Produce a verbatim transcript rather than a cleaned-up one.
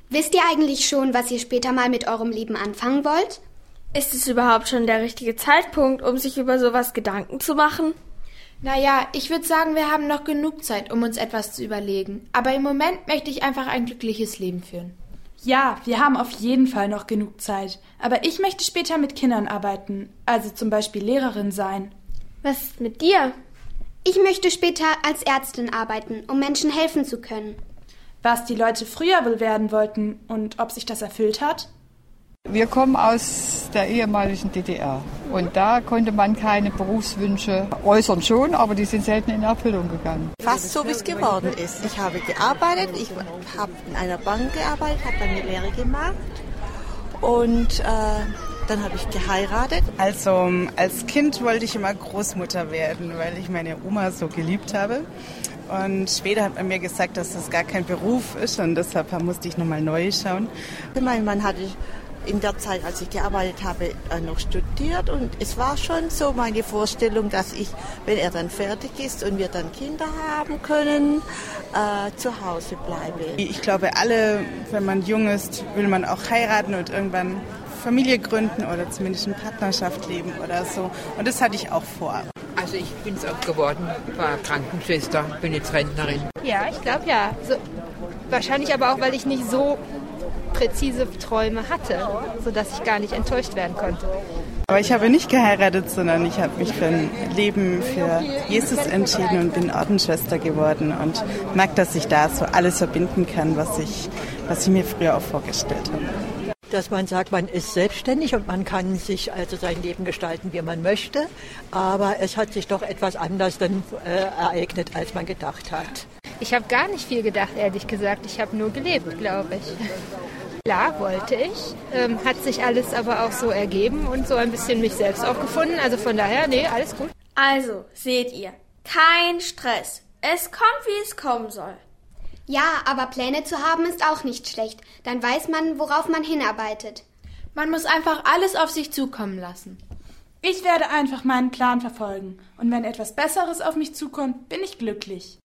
Wisst ihr eigentlich schon, was ihr später mal mit eurem Leben anfangen wollt? Ist es überhaupt schon der richtige Zeitpunkt, um sich über sowas Gedanken zu machen? Naja, ich würde sagen, wir haben noch genug Zeit, um uns etwas zu überlegen. Aber im Moment möchte ich einfach ein glückliches Leben führen. Ja, wir haben auf jeden Fall noch genug Zeit. Aber ich möchte später mit Kindern arbeiten, also zum Beispiel Lehrerin sein. Was ist mit dir? Ich möchte später als Ärztin arbeiten, um Menschen helfen zu können. Was die Leute früher wohl werden wollten und ob sich das erfüllt hat? Wir kommen aus der ehemaligen D D R und da konnte man keine Berufswünsche äußern schon, aber die sind selten in Erfüllung gegangen. Fast so, wie es geworden ist. Ich habe gearbeitet, ich habe in einer Bank gearbeitet, habe dann eine Lehre gemacht und äh, dann habe ich geheiratet. Also als Kind wollte ich immer Großmutter werden, weil ich meine Oma so geliebt habe. Und später hat man mir gesagt, dass das gar kein Beruf ist und deshalb musste ich nochmal neu schauen. Mein Mann hatte in der Zeit, als ich gearbeitet habe, noch studiert und es war schon so meine Vorstellung, dass ich, wenn er dann fertig ist und wir dann Kinder haben können, äh, zu Hause bleibe. Ich glaube, alle, wenn man jung ist, will man auch heiraten und irgendwann Familie gründen oder zumindest in Partnerschaft leben oder so. Und das hatte ich auch vor. Also ich bin es auch geworden, war Krankenschwester, bin jetzt Rentnerin. Ja, ich glaube ja. So, wahrscheinlich aber auch, weil ich nicht so präzise Träume hatte, sodass ich gar nicht enttäuscht werden konnte. Aber ich habe nicht geheiratet, sondern ich habe mich für ein Leben für Jesus entschieden und bin Ordensschwester geworden und merke, dass ich da so alles verbinden kann, was ich, was ich mir früher auch vorgestellt habe. Dass man sagt, man ist selbstständig und man kann sich also sein Leben gestalten, wie man möchte, aber es hat sich doch etwas anders dann äh, ereignet, als man gedacht hat. Ich habe gar nicht viel gedacht, ehrlich gesagt. Ich habe nur gelebt, glaube ich. Klar, wollte ich. Ähm, hat sich alles aber auch so ergeben und so ein bisschen mich selbst auch gefunden. Also von daher, nee, alles gut. Also, seht ihr, kein Stress. Es kommt, wie es kommen soll. Ja, aber Pläne zu haben ist auch nicht schlecht. Dann weiß man, worauf man hinarbeitet. Man muss einfach alles auf sich zukommen lassen. Ich werde einfach meinen Plan verfolgen. Und wenn etwas Besseres auf mich zukommt, bin ich glücklich.